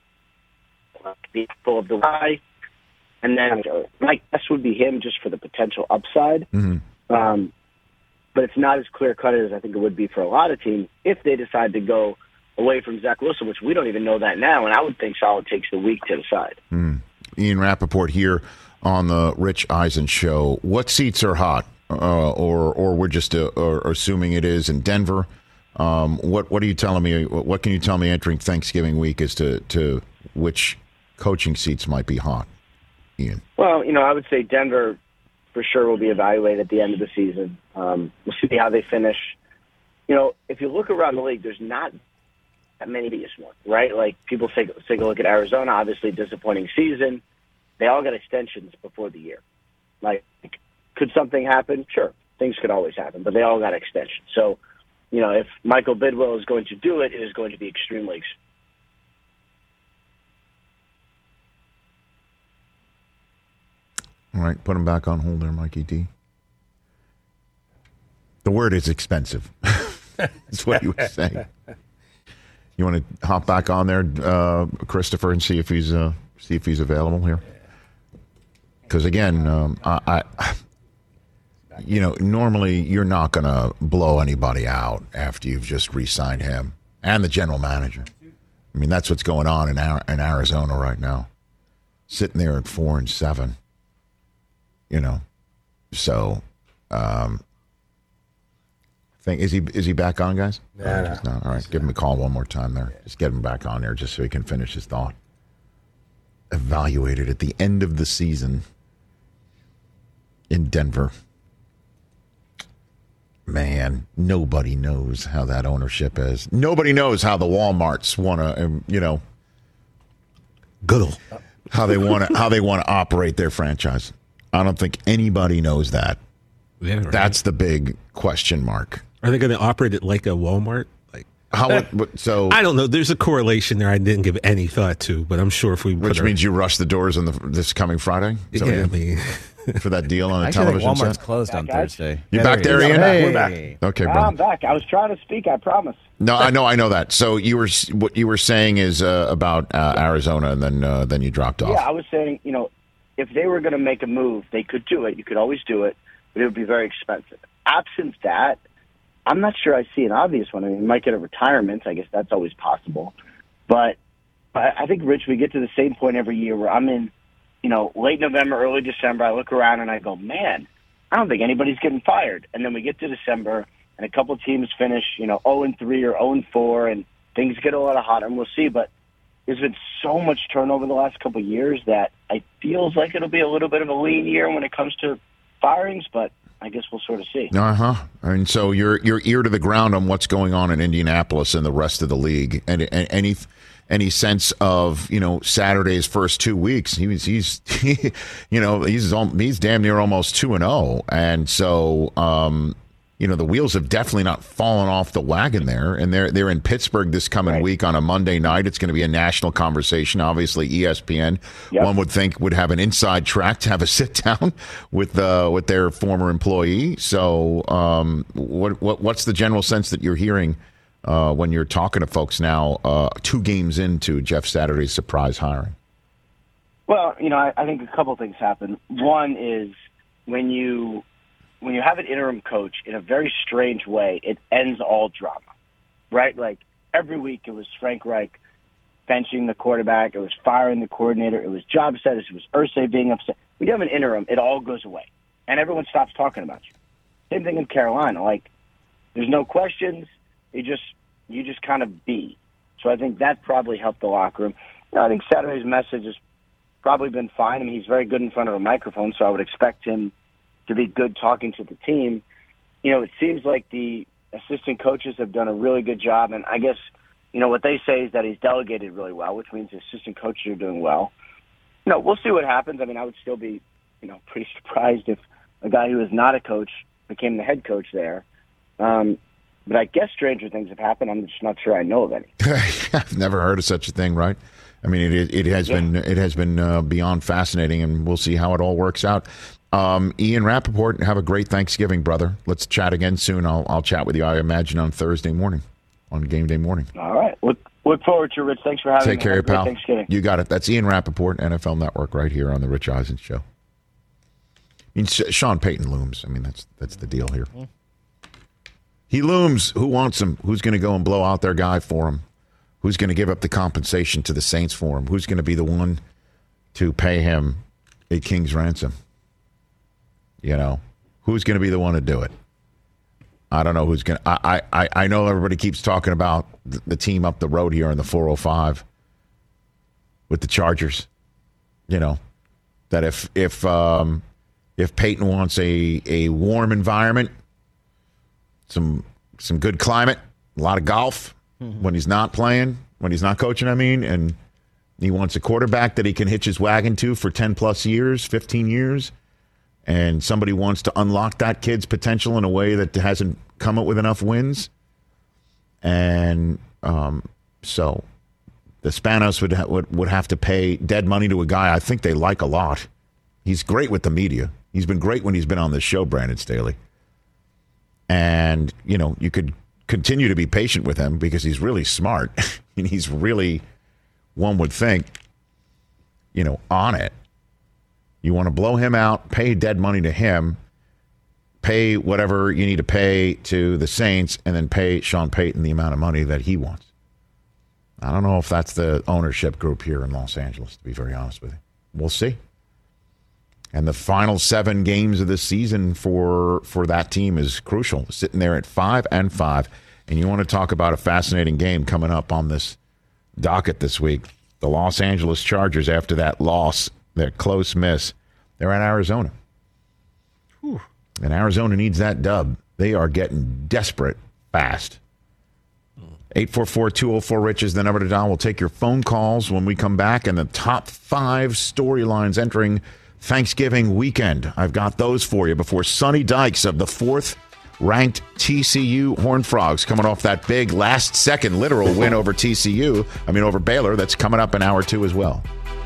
the apple of the eye. And then my guess would be him just for the potential upside. Mm-hmm. Um, but it's not as clear-cut as I think it would be for a lot of teams if they decide to go away from Zach Wilson, which we don't even know that now. And I would think Saleh takes the week to decide. Mm. Ian Rappaport here on the Rich Eisen Show. What seats are hot? Uh, or or we're just uh, or assuming it is in Denver. Um, what what are you telling me? What can you tell me entering Thanksgiving week as to, to which coaching seats might be hot? Ian. Well, you know, I would say Denver for sure will be evaluated at the end of the season. Um, we'll see how they finish. You know, if you look around the league, there's not that many obvious ones, right? Like, people take, take a look at Arizona, obviously disappointing season. They all got extensions before the year. Like, could something happen? Sure, things could always happen, but they all got extensions. So, you know, if Michael Bidwell is going to do it, it is going to be extremely expensive. All right, put him back on hold there, Mikey D. The word is expensive. That's what you were saying. You want to hop back on there, uh, Christopher, and see if he's uh, see if he's available here? Because again, um, I, I, you know, normally you're not going to blow anybody out after you've just re-signed him and the general manager. I mean, that's what's going on in in Arizona right now, sitting there at four and seven. You know, so um, think is he is he back on, guys? No, no. no. All right, give him a call one more time there. Just get him back on there, just so he can finish his thought. Evaluated at the end of the season in Denver. Man, nobody knows how that ownership is. Nobody knows how the Walmarts want to, you know, good how they want to how they want to operate their franchise. I don't think anybody knows that. Yeah, right. That's the big question mark. Are they going to operate it like a Walmart? Like how? Would, so I don't know. There's a correlation there I didn't give any thought to, but I'm sure if we which put means our, you rush the doors on the this coming Friday. Is that yeah, I what you- mean, for that deal on the Actually, I think television Walmart's set. closed on Back, guys. Thursday. You Yeah, back there, he is. Ian? Hey. We're back. Okay, Ah, bro. I'm back. I was trying to speak, I promise. No, I know, I know that. So you were what you were saying is uh, about uh, Arizona, and then uh, then you dropped off. Yeah, I was saying, you know, if they were going to make a move, they could do it. You could always do it, but it would be very expensive. Absent that, I'm not sure I see an obvious one. I mean, you might get a retirement. I guess that's always possible. But I I think, Rich, we get to the same point every year where I'm in, you know, late November, early December. I look around and I go, man, I don't think anybody's getting fired. And then we get to December, and a couple teams finish, you know, oh and three or oh and four, and things get a lot hotter, and we'll see. But there's been so much turnover the last couple of years that it feels like it'll be a little bit of a lean year when it comes to firings, but I guess we'll sort of see. Uh huh. And so you're you're ear to the ground on what's going on in Indianapolis and the rest of the league, and, and any any sense of you know Saturday's first two weeks. He was he's he, you know he's he's damn near almost two and zero, and so um, you know the wheels have definitely not fallen off the wagon there. And they're they're in Pittsburgh this coming right. week on a Monday night. It's going to be a national conversation. Obviously, E S P N yep. one would think would have an inside track to have a sit down with uh, with their former employee. So um, what what what's the general sense that you're hearing? Uh, when you're talking to folks now, uh, two games into Jeff Saturday's surprise hiring? Well, you know, I, I think a couple things happen. One is when you when you have an interim coach, in a very strange way, it ends all drama, right? Like every week it was Frank Reich benching the quarterback, it was firing the coordinator, it was job status, it was Irsay being upset. When you have an interim, it all goes away, and everyone stops talking about you. Same thing in Carolina. Like, there's no questions. You just you just kind of be. So I think that probably helped the locker room. You know, I think Saturday's message has probably been fine. I mean, he's very good in front of a microphone, so I would expect him to be good talking to the team. You know, it seems like the assistant coaches have done a really good job, and I guess, you know, what they say is that he's delegated really well, which means the assistant coaches are doing well. You know, we'll see what happens. I mean, I would still be, you know, pretty surprised if a guy who is not a coach became the head coach there. Um But I guess stranger things have happened. I'm just not sure I know of any. I've never heard of such a thing, right? I mean, it it has yeah. been it has been uh, beyond fascinating, and we'll see how it all works out. Um, Ian Rappaport, have a great Thanksgiving, brother. Let's chat again soon. I'll I'll chat with you, I imagine, on Thursday morning, on game day morning. All right. Look, look forward to it, Rich. Thanks for having Take me. care, Have a pal. Thanksgiving. You got it. That's Ian Rappaport, N F L Network, right here on the Rich Eisen Show. I mean, Sean Payton looms. I mean, that's that's the deal here. Mm. He looms. Who wants him? Who's going to go and blow out their guy for him? Who's going to give up the compensation to the Saints for him? Who's going to be the one to pay him a king's ransom? You know, who's going to be the one to do it? I don't know who's going to. I, I, I know everybody keeps talking about the, the team up the road here in the four oh five with the Chargers. You know, that if if um, if Peyton wants a, a warm environment, Some some good climate, a lot of golf mm-hmm. when he's not playing, when he's not coaching, I mean, and he wants a quarterback that he can hitch his wagon to for ten plus years, fifteen years, and somebody wants to unlock that kid's potential in a way that hasn't come up with enough wins. And um, so the Spanos would, ha- would would have to pay dead money to a guy I think they like a lot. He's great with the media. He's been great when he's been on this show, Brandon Staley. And, you know, you could continue to be patient with him because he's really smart. And he's really, one would think, you know, on it. You want to blow him out, pay dead money to him, pay whatever you need to pay to the Saints, and then pay Sean Payton the amount of money that he wants. I don't know if that's the ownership group here in Los Angeles, to be very honest with you. We'll see. And the final seven games of the season for for that team is crucial, sitting there at five and five. And you want to talk about a fascinating game coming up on this docket this week. The Los Angeles Chargers, after that loss, that close miss, they're at Arizona. Whew. And Arizona needs that dub. They are getting desperate fast. eight four four, two oh four, RICH is the number to dial. We'll take your phone calls when we come back. And the top five storylines entering Thanksgiving weekend. I've got those for you before Sonny Dykes of the fourth-ranked T C U Horned Frogs coming off that big last-second literal win over T C U. I mean, over Baylor. That's coming up in hour two as well.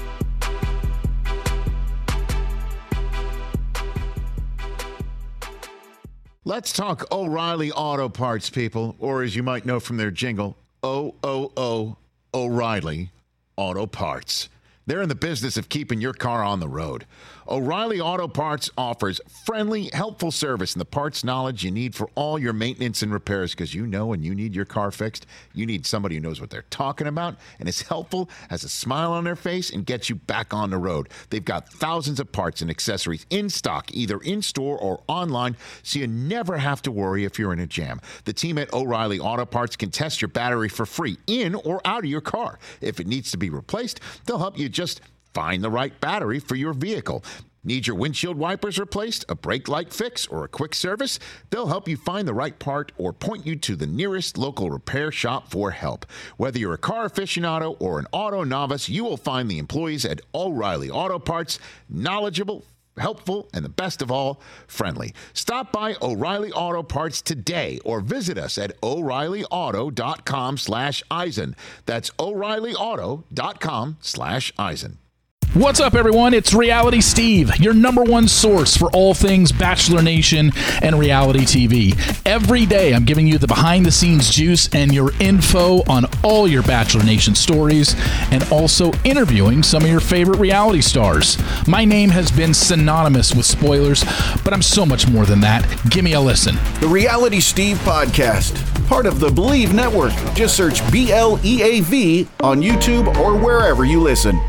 Let's talk O'Reilly Auto Parts, people, or as you might know from their jingle, O O O O'Reilly Auto Parts. They're in the business of keeping your car on the road. O'Reilly Auto Parts offers friendly, helpful service and the parts knowledge you need for all your maintenance and repairs, because you know when you need your car fixed, you need somebody who knows what they're talking about and is helpful, has a smile on their face, and gets you back on the road. They've got thousands of parts and accessories in stock, either in-store or online, so you never have to worry if you're in a jam. The team at O'Reilly Auto Parts can test your battery for free in or out of your car. If it needs to be replaced, they'll help you just find the right battery for your vehicle. Need your windshield wipers replaced, a brake light fix, or a quick service? They'll help you find the right part or point you to the nearest local repair shop for help. Whether you're a car aficionado or an auto novice, you will find the employees at O'Reilly Auto Parts knowledgeable, helpful, and the best of all, friendly. Stop by O'Reilly Auto Parts today or visit us at O'Reilly Auto dot com slash Eisen. That's O'Reilly Auto dot com slash Eisen. What's up, everyone? It's Reality Steve, your number one source for all things Bachelor Nation and reality T V. Every day, I'm giving you the behind-the-scenes juice and your info on all your Bachelor Nation stories, and also interviewing some of your favorite reality stars. My name has been synonymous with spoilers, but I'm so much more than that. Give me a listen. The Reality Steve Podcast, part of the Believe Network. Just search B L E A V on YouTube or wherever you listen.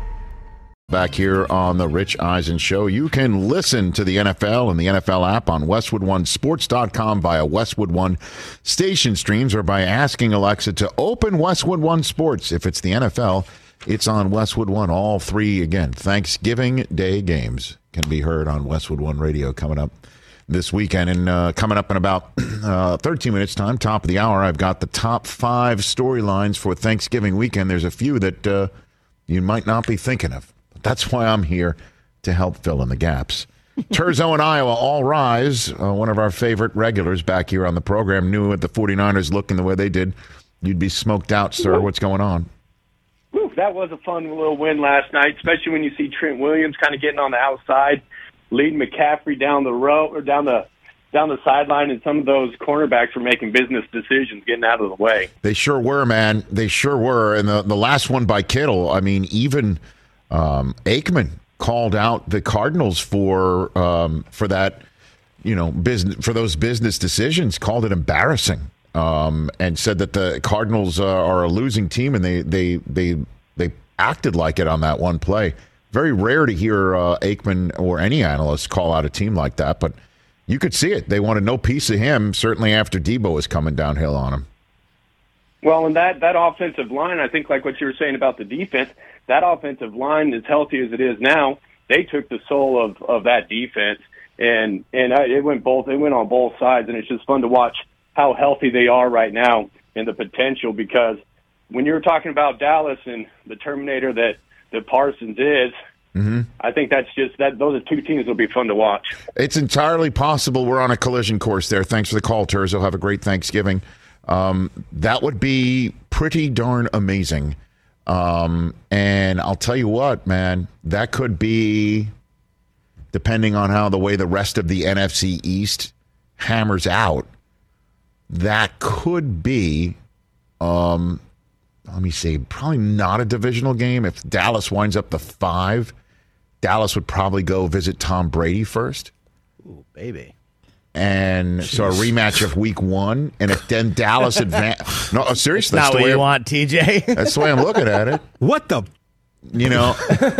Back here on the Rich Eisen Show, you can listen to the N F L and the N F L app on Westwood One Sports dot com via Westwood One station streams or by asking Alexa to open Westwood One Sports. If it's the N F L, it's on Westwood One. All three, again, Thanksgiving Day games can be heard on Westwood One Radio coming up this weekend. And uh, coming up in about uh, thirteen minutes time, top of the hour, I've got the top five storylines for Thanksgiving weekend. There's a few that uh, you might not be thinking of. That's why I'm here to help fill in the gaps. Terzo in Iowa, all rise. Uh, one of our favorite regulars back here on the program knew at the 49ers looking the way they did, you'd be smoked out, sir. What's going on? Woo, that was a fun little win last night, especially when you see Trent Williams kind of getting on the outside, leading McCaffrey down the row or down the down the sideline, and some of those cornerbacks were making business decisions, getting out of the way. They sure were, man. They sure were. And the, the last one by Kittle, I mean, even Um, Aikman called out the Cardinals for um, for that, you know, business for those business decisions. Called it embarrassing, um, and said that the Cardinals uh, are a losing team, and they they they they acted like it on that one play. Very rare to hear uh, Aikman or any analyst call out a team like that, but you could see it. They wanted no piece of him. Certainly after Debo was coming downhill on him. Well, and that that offensive line, I think, like what you were saying about the defense. That offensive line, as healthy as it is now, they took the soul of, of that defense, and and it went both. It went on both sides, and it's just fun to watch how healthy they are right now and the potential. Because when you're talking about Dallas and the Terminator that, that Parsons is, mm-hmm. I think that's just that. Those are two teams that'll be fun to watch. It's entirely possible we're on a collision course there. Thanks for the call, Terzo. Have a great Thanksgiving. Um, that would be pretty darn amazing. Um, and I'll tell you what, man, that could be, depending on how the way the rest of the N F C East hammers out, that could be, um, let me see, probably not a divisional game. If Dallas winds up the five, Dallas would probably go visit Tom Brady first. Ooh, baby. And Jeez. So a rematch of week one, and if then Dallas advance. No, seriously, that's not what you I'm, want, T J. That's the way I'm looking at it. What the? You know,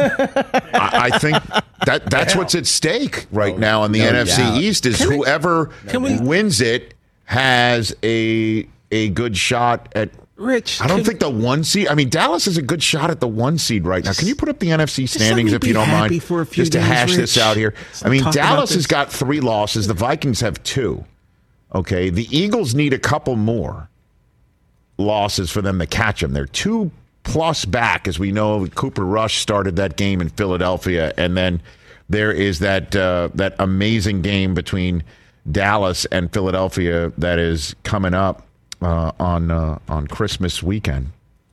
I, I think that that's what's at stake right oh, now in the no N F C doubt. East is can whoever we, wins it has a a good shot at. Rich, I don't think the one seed. I mean, Dallas is a good shot at the one seed right now. Can you put up the N F C standings if you don't mind? For a few just to days, hash Rich. this out here. Let's I mean, Dallas has got three losses. The Vikings have two. Okay, the Eagles need a couple more losses for them to catch them. They're two plus back, as we know. Cooper Rush started that game in Philadelphia, and then there is that uh, that amazing game between Dallas and Philadelphia that is coming up. Uh, on uh, on Christmas weekend,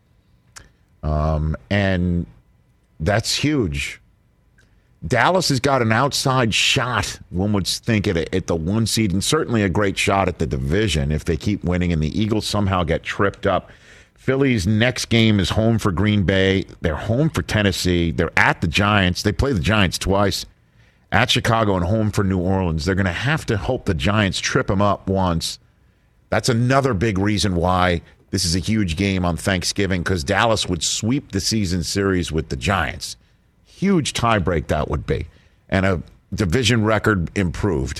um, and that's huge. Dallas has got an outside shot, one would think, at, a, at the one seed, and certainly a great shot at the division if they keep winning and the Eagles somehow get tripped up. Philly's next game is home for Green Bay. They're home for Tennessee. They're at the Giants. They play the Giants twice, at Chicago and home for New Orleans. They're going to have to hope the Giants trip them up once. That's another big reason why this is a huge game on Thanksgiving, because Dallas would sweep the season series with the Giants. Huge tiebreak that would be. And a division record improved.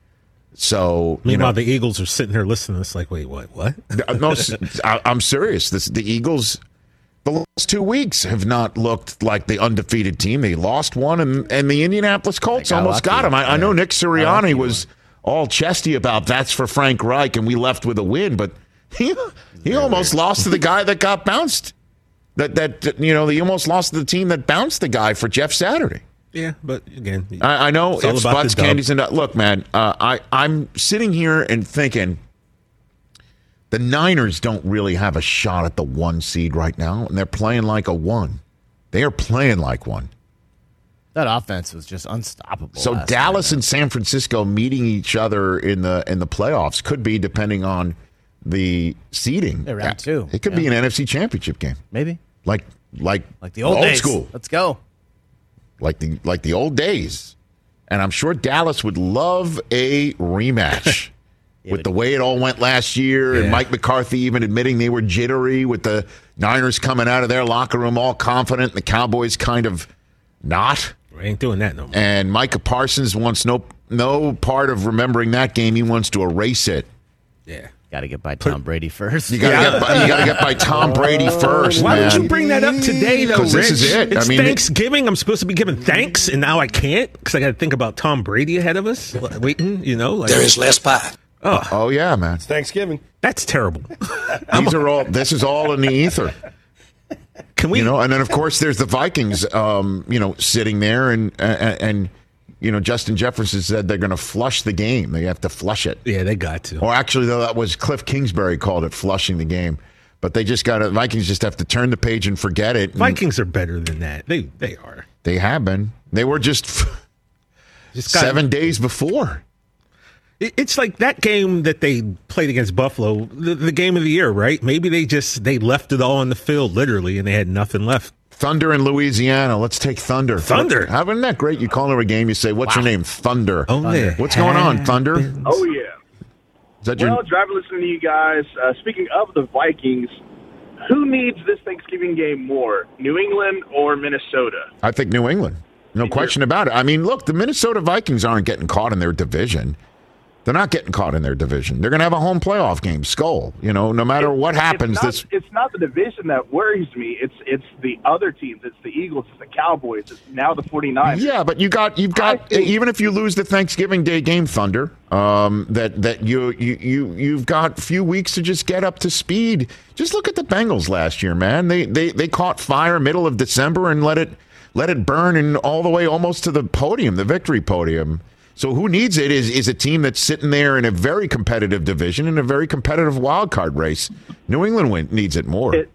So, meanwhile, you know, the Eagles are sitting here listening to this like, wait, what? What? No, I, I'm serious. This, the Eagles, the last two weeks have not looked like the undefeated team. They lost one, and, and the Indianapolis Colts got almost got him. I, I know Nick Sirianni was all chesty about that's for Frank Reich, and we left with a win, but he he almost lost to the guy that got bounced. That that you know, he almost lost to the team that bounced the guy for Jeff Saturday. Yeah, but again, I, I know it's, it's butts, candies, and look, man. Uh, I I'm sitting here and thinking the Niners don't really have a shot at the one seed right now, and they're playing like a one. They are playing like one. That offense was just unstoppable. So Dallas night, and San Francisco meeting each other in the in the playoffs could be, depending on the seeding. Yeah, round two. It could yeah. be an N F C Championship game, maybe like like like the old, old days. school. Let's go. Like the like the old days, and I'm sure Dallas would love a rematch yeah, with the way it all went last year, yeah. and Mike McCarthy even admitting they were jittery with the Niners coming out of their locker room all confident, and the Cowboys kind of not. We ain't doing that no more. And Micah Parsons wants no no part of remembering that game. He wants to erase it. Yeah. Got to get by Tom Brady first. You got to Yeah. get by, you got to get by Tom Brady first, Why man. would you bring that up today, though, 'Cause Rich? this is it. It's I mean, Thanksgiving. I'm supposed to be giving thanks, and now I can't because I got to think about Tom Brady ahead of us, waiting. You know, like, There is less pie. Oh, Oh yeah, man. Thanksgiving. that's terrible. These are all. This is all in the ether. Can we? You know, and then of course there's the Vikings. Um, you know, sitting there, and and, and you know, Justin Jefferson said they're going to flush the game. They have to flush it. yeah, they got to. Or actually, though, that was Cliff Kingsbury called it flushing the game. But they just got to. Vikings just have to turn the page and forget it. And Vikings are better than that. They they are. They have been. They were just, Just got- seven days before. It- It's like that game that they played against Buffalo, the, the game of the year, right? Maybe they just they left it all on the field, literally, and they had nothing left. Thunder in Louisiana. Let's take Thunder. Thunder. How isn't that great? You call it a game. You say, "What's your name?" Thunder. Oh, there What's going on, have Thunder? been- Oh, yeah. Is that your? Well, driving listening to you guys. Uh, speaking of the Vikings, who needs this Thanksgiving game more, New England or Minnesota? I think New England. No question about it. I mean, look, the Minnesota Vikings aren't getting caught in their division. They're not getting caught in their division. They're going to have a home playoff game, Skull. You know, no matter what happens, it's not, this it's not the division that worries me. It's it's the other teams. It's the Eagles. It's the Cowboys. It's now the 49ers. yeah, but you got you've got think- even if you lose the Thanksgiving Day game, Thunder, um, that that you you you you've got a few weeks to just get up to speed. Just look at the Bengals last year, man. They they they caught fire middle of December and let it let it burn and all the way almost to the podium, the victory podium. So who needs it is is a team that's sitting there in a very competitive division in a very competitive wild card race. New England win, needs it more. It,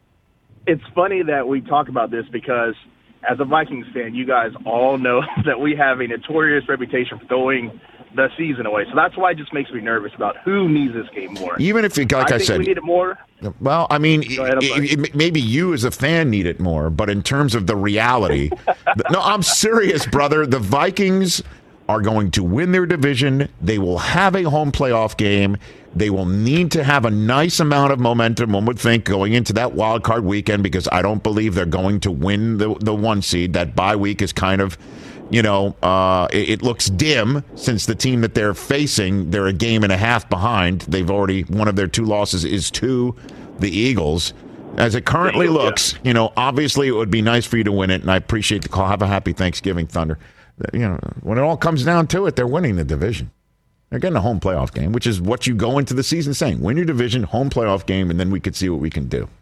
it's funny that we talk about this because as a Vikings fan, you guys all know that we have a notorious reputation for throwing the season away. So that's why it just makes me nervous about who needs this game more. Even if, it, like I, I think said, we need it more. Well, I mean, Go ahead, I'm sorry. it, it, maybe you as a fan need it more, but in terms of the reality, no, I'm serious, brother. The Vikings are going to win their division. They will have a home playoff game. They will need to have a nice amount of momentum, one would think, going into that wild card weekend, because I don't believe they're going to win the, the one seed. That bye week is kind of, you know, uh, it, it looks dim since the team that they're facing, they're a game and a half behind. They've already, one of their two losses is to the Eagles. As it currently looks, you know, obviously it would be nice for you to win it, and I appreciate the call. Have a happy Thanksgiving, Thunder. You know, when it all comes down to it, they're winning the division. They're getting a home playoff game, which is what you go into the season saying. Win your division, home playoff game, and then we could see what we can do.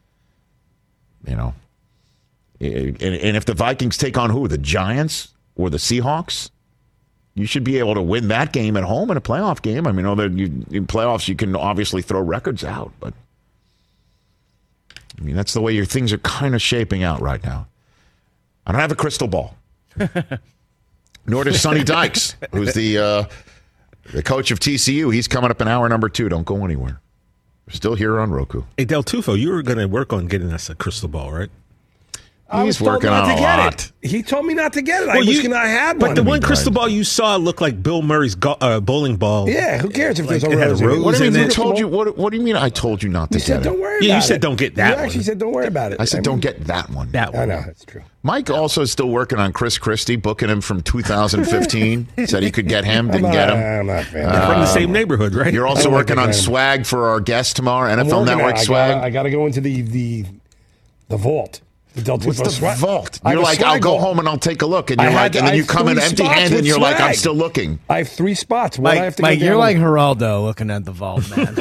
You know, and, and if the Vikings take on who? The Giants or the Seahawks? You should be able to win that game at home in a playoff game. I mean, although you, in playoffs you can obviously throw records out, but I mean, that's the way your things are kind of shaping out right now. I don't have a crystal ball. Nor does Sonny Dykes, who's the uh, the coach of T C U. He's coming up in hour number two. Don't go anywhere. We're still here on Roku. Hey, Del Tufo, you were going to work on getting us a crystal ball, right? I He's was told working not on to a get lot. it. He told me not to get it. I Well, was you- going to have But one. the one Right. crystal ball you saw looked like Bill Murray's go- uh, bowling ball. Yeah, who cares if Like, there's a it had a rose in it? rose What do you in mean? Who it. told you? What, what do you mean? I told you not to You said get don't it. worry Yeah, about it. you said don't get that You one. actually said don't worry about it. I said mean, don't get that one. That I one. know, that's true. Mike also is still working on Chris Christie, booking him from two thousand fifteen. Said he could get him, didn't I'm get not- him. I'm not a fan. They're from the same neighborhood, right? You're also I don't like working that on very much. swag for our guest tomorrow, N F I'm L working on it. Network I swag. Gotta, I got to go into the the The vault. The Del What's Tufo the swag. vault? I have You're a like, I'll swag go vault. home and I'll take a look. And I you're had- like, and I then you have come in three empty handed spots and with you're like, I'm swag. still looking. I have three spots. One I have Mike, to Mike go you're down like and- Geraldo looking at the vault, man.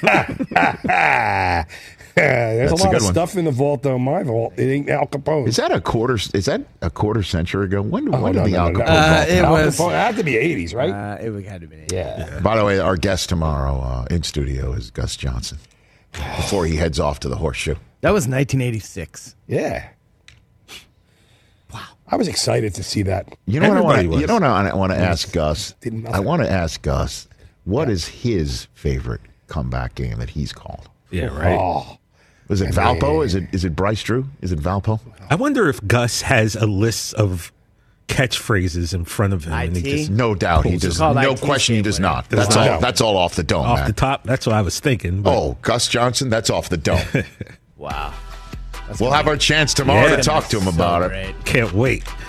There's That's a a lot good of one. stuff in the vault, though. My vault. It ain't Al Capone. Is that a quarter? Is that a quarter century ago? When, Oh, when no, did the no, Al no, Capone no. Uh, vault it happen? Al was- Capone, it had to be eighties, right? Uh, it would had to be. yeah. By the way, our guest tomorrow uh, in studio is Gus Johnson. Before he heads off to the horseshoe. That was nineteen eighty-six. Yeah. Wow. I was excited to see that. You know what I want Everybody to? You was. know what I want to ask Gus? Didn't know I that. want to ask Gus what is his favorite comeback game that he's called? Yeah, right. Oh. Is it Valpo? Is it is it Bryce Drew? Is it Valpo? I wonder if Gus has a list of catchphrases in front of him. And he I T? just No doubt he pulls does. It's called No I T question he does Gateway. not. Does That's not. all. That's all off the dome, off man. the top. That's what I was thinking. But Oh, Gus Johnson, that's off the dome. Wow. That's We'll gonna have be- our chance tomorrow Yeah. to talk to him so about it. great. can't wait.